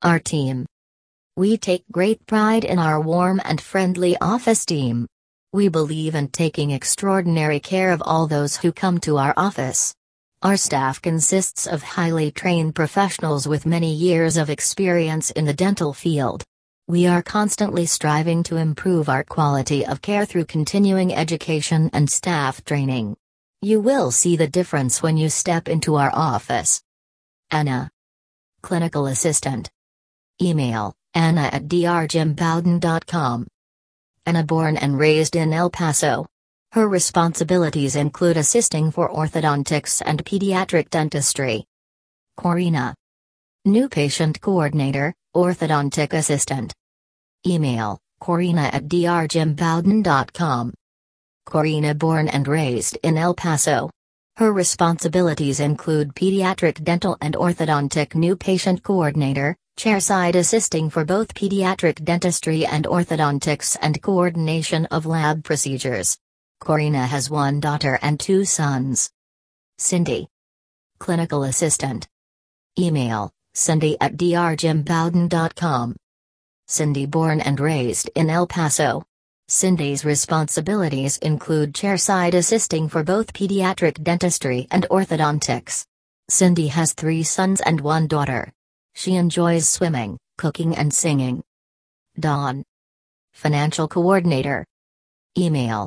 Our team. We take great pride in our warm and friendly office team. We believe in taking extraordinary care of all those who come to our office. Our staff consists of highly trained professionals with many years of experience in the dental field. We are constantly striving to improve our quality of care through continuing education and staff training. You will see the difference when you step into our office. Anna. Clinical Assistant. Email, anna@drjimbowden.com. Anna born and raised in El Paso. Her responsibilities include assisting for orthodontics and pediatric dentistry. Corina. New Patient Coordinator, Orthodontic Assistant. Email, corina@drjimbowden.com. Corina born and raised in El Paso. Her responsibilities include pediatric dental and orthodontic new patient coordinator, chairside assisting for both pediatric dentistry and orthodontics and coordination of lab procedures. Corina has one daughter and two sons. Cindy. Clinical Assistant. Email, cindy@drjimbowden.com. Cindy born and raised in El Paso. Cindy's responsibilities include chairside assisting for both pediatric dentistry and orthodontics. Cindy has 3 sons and 1 daughter. She enjoys swimming, cooking and singing. Dawn. Financial Coordinator. Email,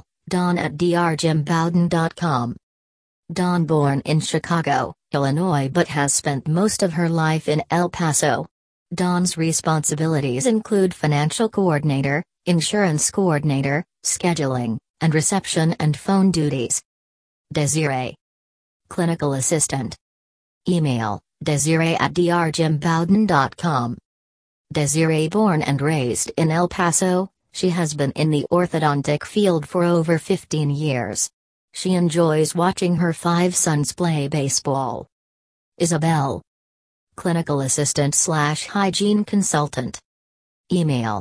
dawn@drjimbowden.com. Dawn born in Chicago, Illinois but has spent most of her life in El Paso. Dawn's responsibilities include financial coordinator, insurance coordinator, scheduling, and reception and phone duties. Desiree. Clinical Assistant. Email, desiree@drjimbowden.com. Desiree born and raised in El Paso, she has been in the orthodontic field for over 15 years. She enjoys watching her 5 sons play baseball. Isabel. Clinical Assistant/Hygiene Consultant. Email,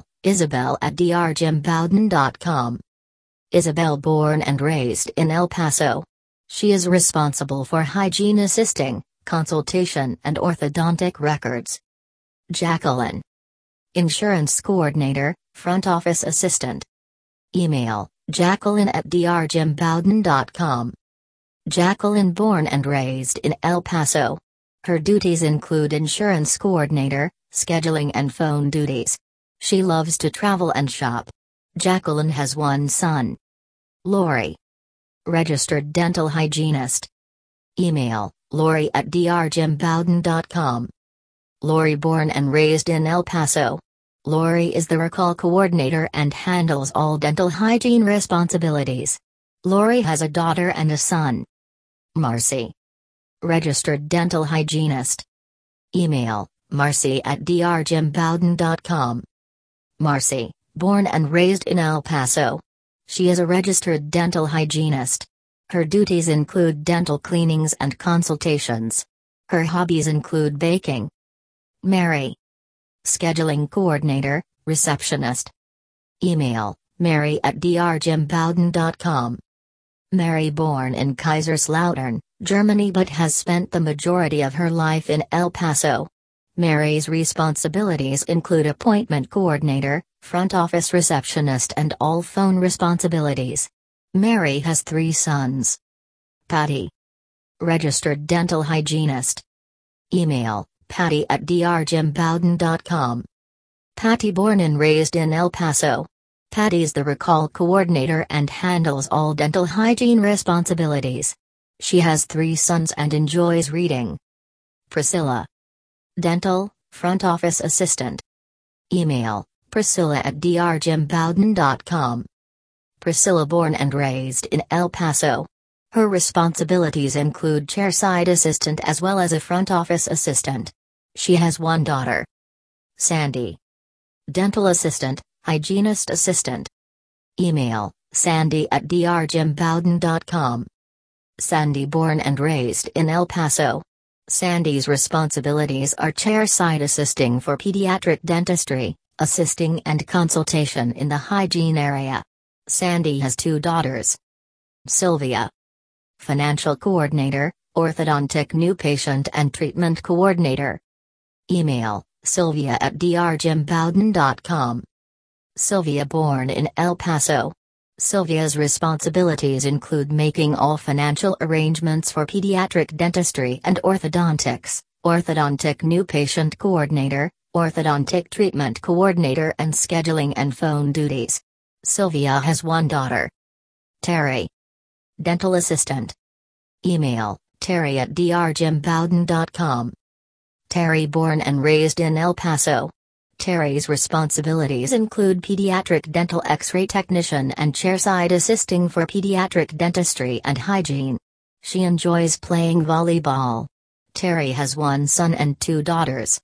isabel@drjimbowden.com. Isabel born and raised in El Paso. She is responsible for hygiene assisting, consultation and orthodontic records. Jacqueline. Insurance Coordinator, Front Office Assistant. Email, jacqueline@drjimbowden.com. Jacqueline born and raised in El Paso. Her duties include insurance coordinator, scheduling and phone duties. She loves to travel and shop. Jacqueline has 1 son. Lori. Registered dental hygienist. Email, lori@drjimbowden.com. Lori born and raised in El Paso. Lori is the recall coordinator and handles all dental hygiene responsibilities. Lori has a daughter and a son. Marcy. Registered dental hygienist. Email, marcy@drjimbowden.com. Marcy, born and raised in El Paso. She is a registered dental hygienist. Her duties include dental cleanings and consultations. Her hobbies include baking. Mary. Scheduling coordinator, receptionist. Email, mary@drjimbowden.com. Mary born in Kaiserslautern, Germany but has spent the majority of her life in El Paso. Mary's responsibilities include appointment coordinator, front office receptionist and all phone responsibilities. Mary has 3 sons. Patty. Registered dental hygienist. Email, patty@drjimbowden.com. Patty born and raised in El Paso. Patty's the recall coordinator and handles all dental hygiene responsibilities. She has 3 sons and enjoys reading. Priscilla. Dental, front office assistant. Email, priscilla@drjimbowden.com. Priscilla born and raised in El Paso. Her responsibilities include chairside assistant as well as a front office assistant. She has 1 daughter. Sandy. Dental assistant, hygienist assistant. Email, sandy@drjimbowden.com. Sandy born and raised in El Paso. Sandy's responsibilities are chairside assisting for pediatric dentistry, assisting and consultation in the hygiene area. Sandy has 2 daughters. Sylvia. Financial coordinator, orthodontic new patient and treatment coordinator. Email, Sylvia at drjimbowden.com. Sylvia born in El Paso. Sylvia's responsibilities include making all financial arrangements for pediatric dentistry and orthodontics, orthodontic new patient coordinator, orthodontic treatment coordinator, and scheduling and phone duties. Sylvia has one daughter, Terry. Dental assistant. Email, terry@drjimbowden.com. Terry born and raised in El Paso. Terry's responsibilities include pediatric dental X-ray technician and chairside assisting for pediatric dentistry and hygiene. She enjoys playing volleyball. Terry has one son and two daughters.